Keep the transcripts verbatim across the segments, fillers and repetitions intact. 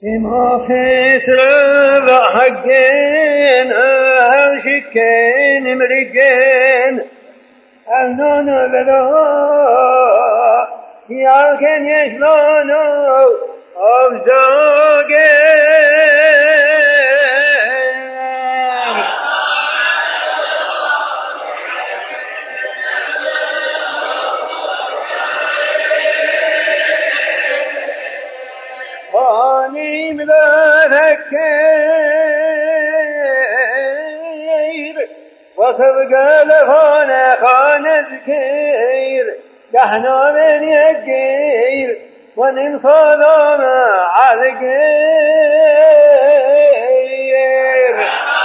إما فسر وحقين هاشكين مرقين أهنون بلا يالكن يشلونو أفزاقين خاني مذكر وسبق لفانا خان ذكير كحنا من يكير وننفض مع ذكير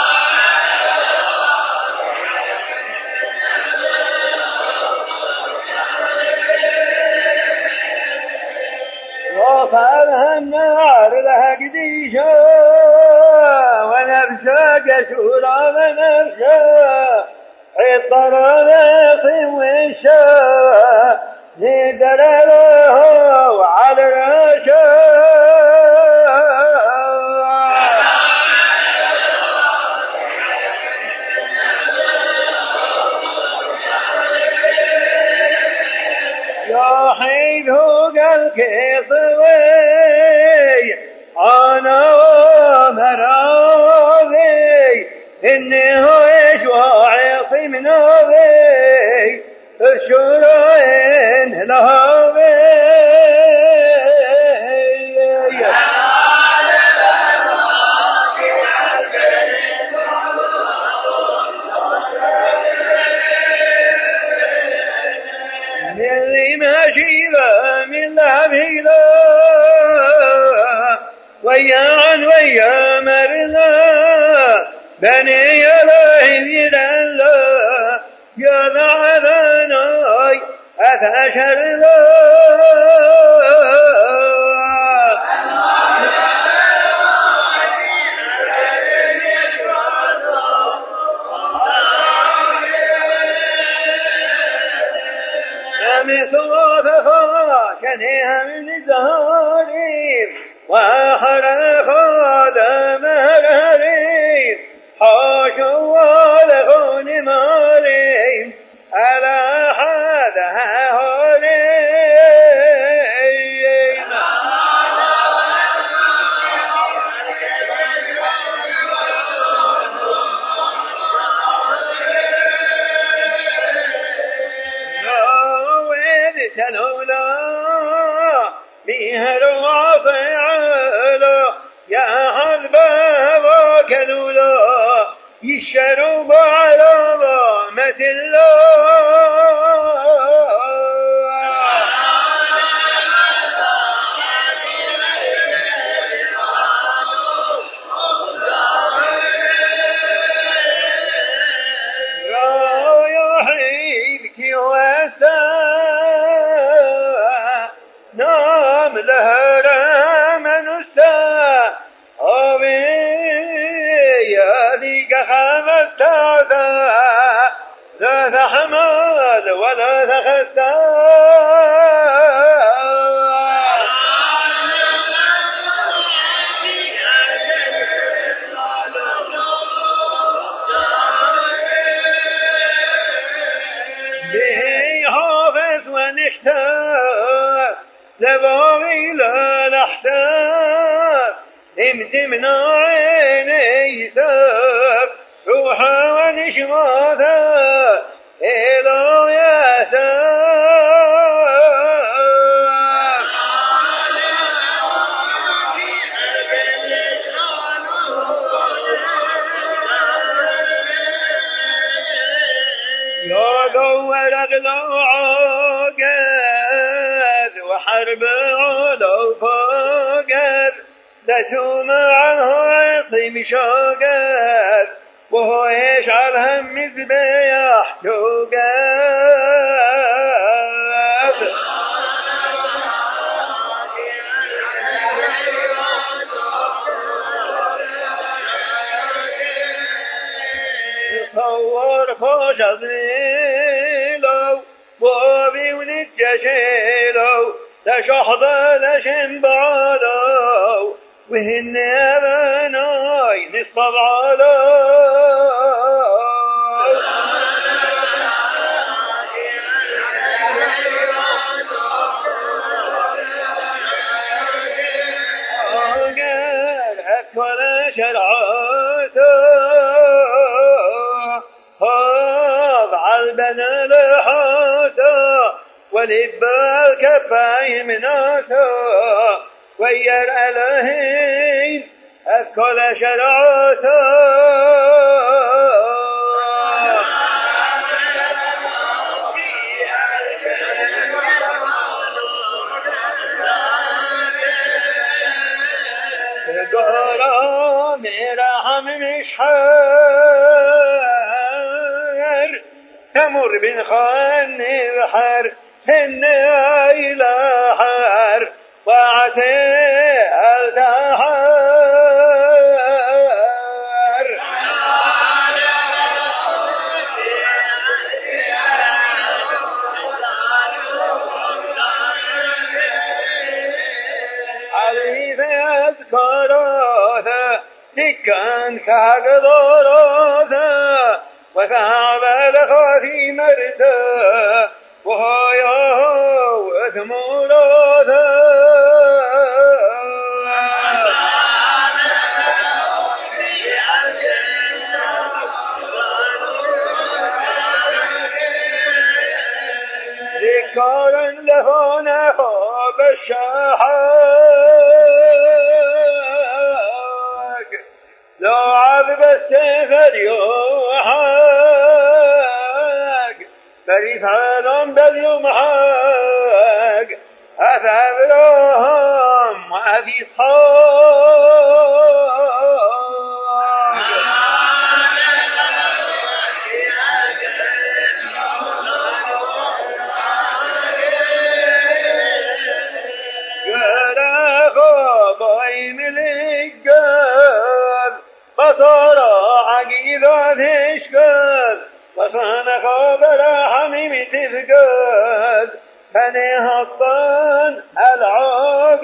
وصلها النار لها قديشة ونفسها قشورة ونفسها عطر ذاقي وشا ندر له على الرشا يا حيث قال كيصوي أنا مراضي إنه يشوى من أبي الشرين لهوي اللي ماشي من لهبيلا ويا ويا مرنا بني الله لا يا معذناي أثاشر لا نامي صوتها كنيها من الزهارين وحرق هذا مهرين حاشوا لهون مارين على هذا هارين نويد تلولا بيهر وفعلا يا هالباب كلولا يشرب على ضامة الله رايحينك وسا نام لهرا منسا ذيك خامت لا تحمل ولا تخسى به حافظ ونختار لباغي لا نحساب امتمنا عيني ساب روحا ونشماتا إلى يا ساب يا دور أغلى عاقد وحرب على فاقد لسوم عنه عقيم شاقد وهو يشعل هم ذبيح جوقد صور خوش ظليلو بابي ونجشيلو لشحظة لشنبالو وهن بناي نصب على أكل شرعته هاب عالبنا لحاته ولب الكفاي مناته وير ألهين أكل شرعته قرا مرحم مشحر تمر بن خان بحر هن إلى حر وعتي الدهر علي ذكراته كان كاقدراته وثعب لخاثي مرته وهايه وثمولاته ذكارا له نهاب الشحاق لو عذب السفر يوحاق فريث عالم بل يمحاق أثابرهم وأبي صحاق بصر عقيدة تشكل وصان خبر حميم تفقد فنها الصن العقد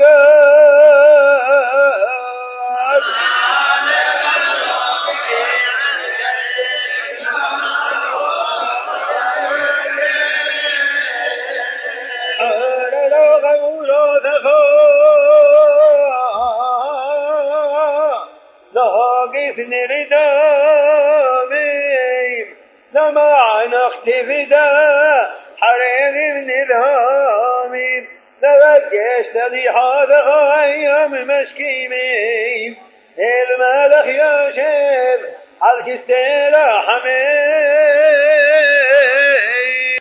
أرى غور ثن رداميم لما نختفي دا حريم من ذهامين لبقيش تلي حاذا أيام مشكيمين الملخ يا شيب عالكستيلا حميد